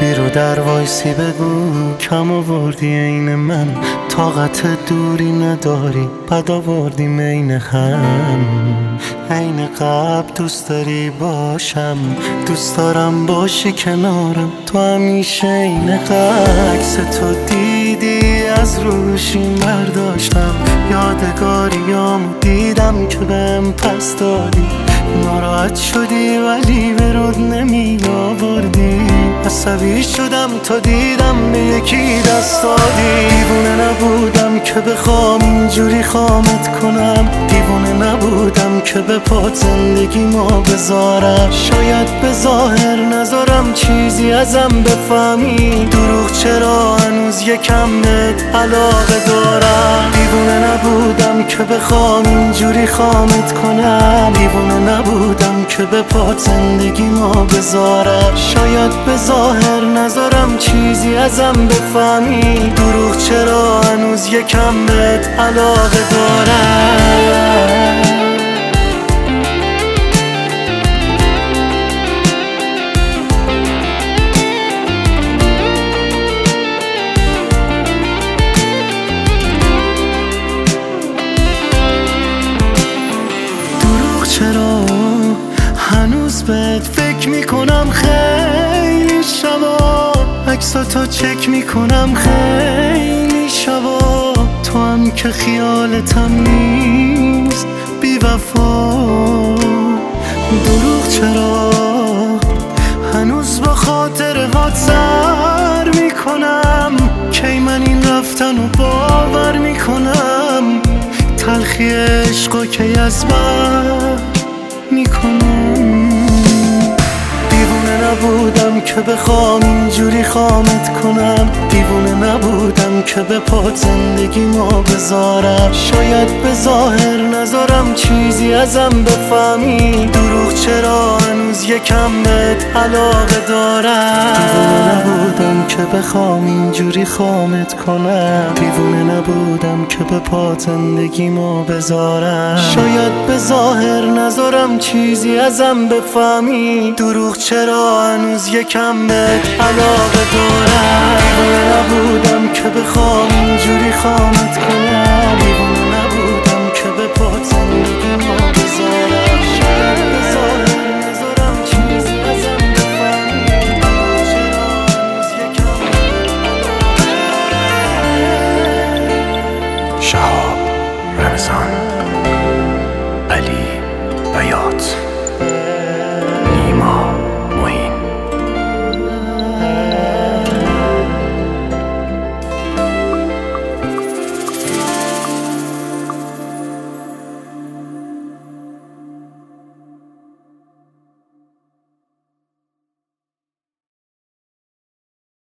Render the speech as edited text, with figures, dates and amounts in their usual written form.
بیرو در وایسی بگو کم آوردی عین من، طاقت دوری نداری بد آوردیم عین هم. عین قبل دوست داری باشم، دوست دارم باشی کنارم، تو همیشه عین عکس تو دیدی از روشیم برداشتم، یادگاریامو دیدم که بهم پس دادی، ناراحت شدی ولی به رود نمی آوردی، عصبی شدم تا دیدم به یکی دست دادی. دیوونه نبودم که بخوام اینجوری خامت کنم، دیوونه نبودم که به پات زندگی ما بذارم، شاید به ظاهر نذارم چیزی ازم بفهمی، دروغ چرا هنوز یکم بهت علاقه دارم. دیوونه نبودم که بخوام اینجوری خامت کنم، دیوونه نبودم که به پات زندگی ما بذارم، شاید به ظاهر نذارم چیزی ازم بفهمی، دروغ چرا هنوز یکم بهت علاقه دارم. دروغ چرا هنوز بهت فکر میکنم، خیلی شبا عکساتو چک میکنم، خیلی شبا تو هم که خیالتم نیست بی وفا. دروغ چرا هنوز با خاطرهات سر میکنم، کی من این رفتنو باور میکنم، تلخی عشقو کی از بر میکنم. دیوونه نبودم که بخوام اینجوری خامت کنم، دیوونه نبودم که به پات زندگی ما بذارم، شاید به ظاهر نذارم چیزی ازم بفهمی، دروغ چرا هنوز یکم بهت علاقه دارم. دیوونه نبودم که بخوام اینجوری خامت کنم، دیوونه نبودم که به پات زندگی ما بذارم، شاید به ظاهر نذارم چیزی ازم بفهمی، دروغ چرا هنوز یکم بهت علاقه دارم. دیوونه نبودم که بخوام اینجوری خامت کنم، دیوونه نبودم که به پات